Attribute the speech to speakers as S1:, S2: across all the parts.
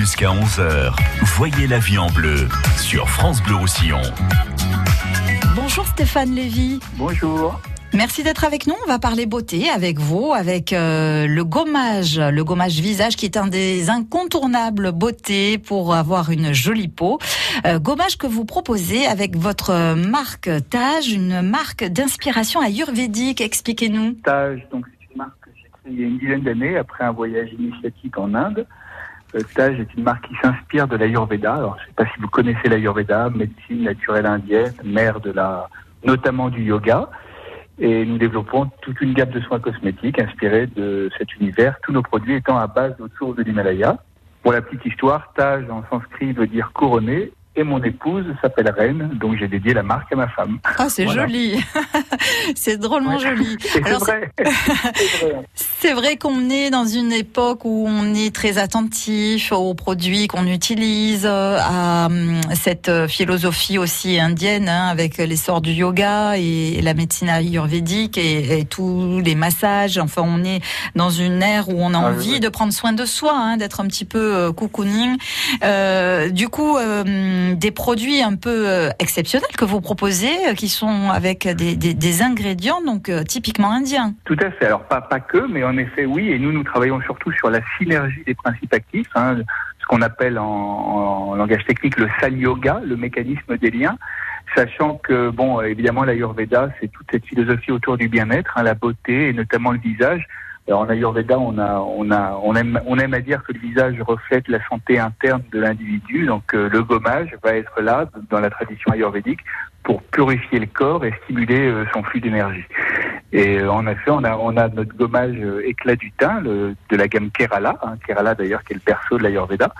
S1: Jusqu'à 11h, voyez la vie en bleu sur France Bleu Roussillon.
S2: Bonjour Stéphane Lévy.
S3: Bonjour.
S2: Merci d'être avec nous. On va parler beauté avec vous, avec le gommage visage qui est un des incontournables beauté pour avoir une jolie peau. Gommage que vous proposez avec votre marque Taj, une marque d'inspiration ayurvédique. Expliquez-nous.
S3: Taj, donc c'est une marque que j'ai créée il y a une dizaine d'années après un voyage initiatique en Inde. Taj est une marque qui s'inspire de l'Ayurveda. Alors, je ne sais pas si vous connaissez l'Ayurveda, médecine naturelle indienne, mère notamment du yoga. Et nous développons toute une gamme de soins cosmétiques inspirés de cet univers, tous nos produits étant à base d'eau de source de l'Himalaya. Pour la petite histoire, Taj en sanskrit veut dire couronné. Et mon épouse s'appelle Reine, donc j'ai dédié la marque à ma femme.
S2: Ah, c'est voilà. Joli. C'est drôlement joli.
S3: Alors, c'est vrai.
S2: C'est vrai qu'on est dans une époque où on est très attentif aux produits qu'on utilise, à cette philosophie aussi indienne, avec l'essor du yoga et la médecine ayurvédique et tous les massages. Enfin, on est dans une ère où on a envie de prendre soin de soi, d'être un petit peu cocooning. Du coup, des produits un peu exceptionnels que vous proposez, qui sont avec des ingrédients donc typiquement indiens.
S3: Tout à fait. Alors pas que, mais en effet oui. Et nous travaillons surtout sur la synergie des principes actifs, ce qu'on appelle en langage technique le Sal Yoga, le mécanisme des liens. Sachant que évidemment l'Ayurveda, c'est toute cette philosophie autour du bien-être, la beauté et notamment le visage. Alors en Ayurveda, on aime à dire que le visage reflète la santé interne de l'individu. Donc le gommage va être là dans la tradition ayurvédique pour purifier le corps et stimuler son flux d'énergie. Et en effet, on a notre gommage éclat du teint de la gamme Kerala, Kerala d'ailleurs qui est le berceau de l'Ayurveda,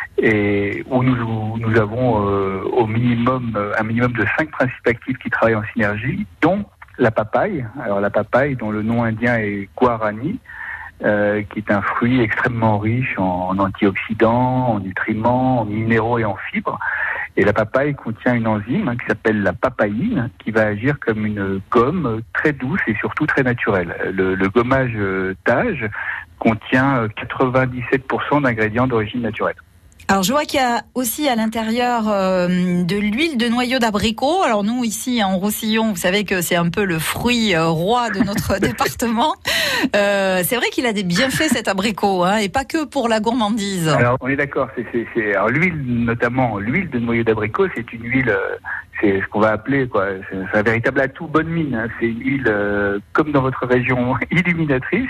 S3: et où nous avons au minimum un minimum de 5 principes actifs qui travaillent en synergie, dont la papaye. Alors la papaye, dont le nom indien est guarani, qui est un fruit extrêmement riche en antioxydants, en nutriments, en minéraux et en fibres. Et la papaye contient une enzyme qui s'appelle la papaïne, qui va agir comme une gomme très douce et surtout très naturelle. Le gommage Taj contient 97% d'ingrédients d'origine naturelle.
S2: Alors je vois qu'il y a aussi à l'intérieur de l'huile de noyau d'abricot. Alors nous ici en Roussillon, vous savez que c'est un peu le fruit roi de notre département. C'est vrai qu'il a des bienfaits cet abricot, et pas que pour la gourmandise. Alors
S3: on est d'accord. Alors l'huile, notamment l'huile de noyau d'abricot, c'est une huile, c'est ce qu'on va appeler c'est un véritable atout bonne mine. C'est une huile comme dans votre région illuminatrice.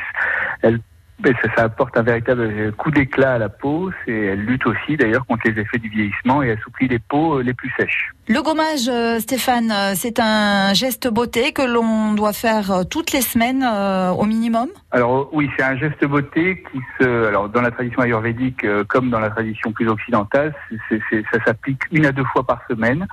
S3: Ça apporte un véritable coup d'éclat à la peau. Elle lutte aussi d'ailleurs contre les effets du vieillissement et assouplit les peaux les plus sèches.
S2: Le gommage, Stéphane, c'est un geste beauté que l'on doit faire toutes les semaines au minimum. Alors
S3: oui, c'est un geste beauté alors dans la tradition ayurvédique comme dans la tradition plus occidentale, ça s'applique 1 à 2 fois par semaine.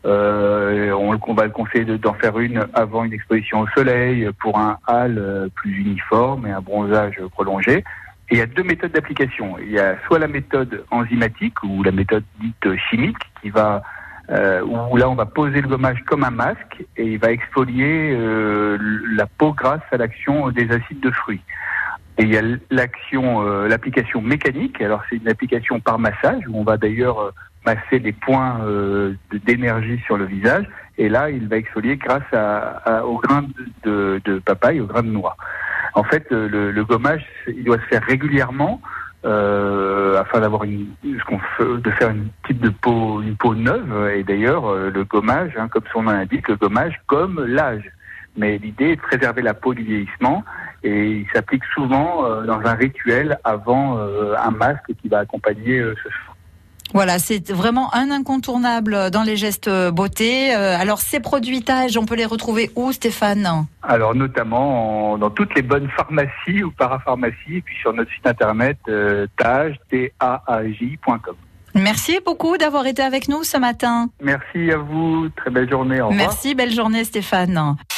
S3: On va le conseiller d'en faire une avant une exposition au soleil pour un hâle plus uniforme et un bronzage prolongé. Et il y a 2 méthodes d'application. Il y a soit la méthode enzymatique ou la méthode dite chimique qui va où là on va poser le gommage comme un masque et il va exfolier la peau grâce à l'action des acides de fruits. Et il y a l'application mécanique. Alors c'est une application par massage où on va d'ailleurs masser les points d'énergie sur le visage. Et là, il va exfolier grâce au grain de papaye, au grain de noix. En fait, le gommage, il doit se faire régulièrement afin d'avoir de faire une type de peau, une peau neuve. Et d'ailleurs, le gommage, comme son nom l'indique, le gommage comme l'âge. Mais l'idée est de préserver la peau du vieillissement et il s'applique souvent dans un rituel avant un masque qui va accompagner ce soin.
S2: Voilà, c'est vraiment un incontournable dans les gestes beauté. Alors ces produits Taj, on peut les retrouver où, Stéphane ?
S3: Alors notamment dans toutes les bonnes pharmacies ou parapharmacies, et puis sur notre site internet taj.com.
S2: Merci beaucoup d'avoir été avec nous ce matin.
S3: Merci à vous, très belle journée, au revoir.
S2: Merci, belle journée Stéphane.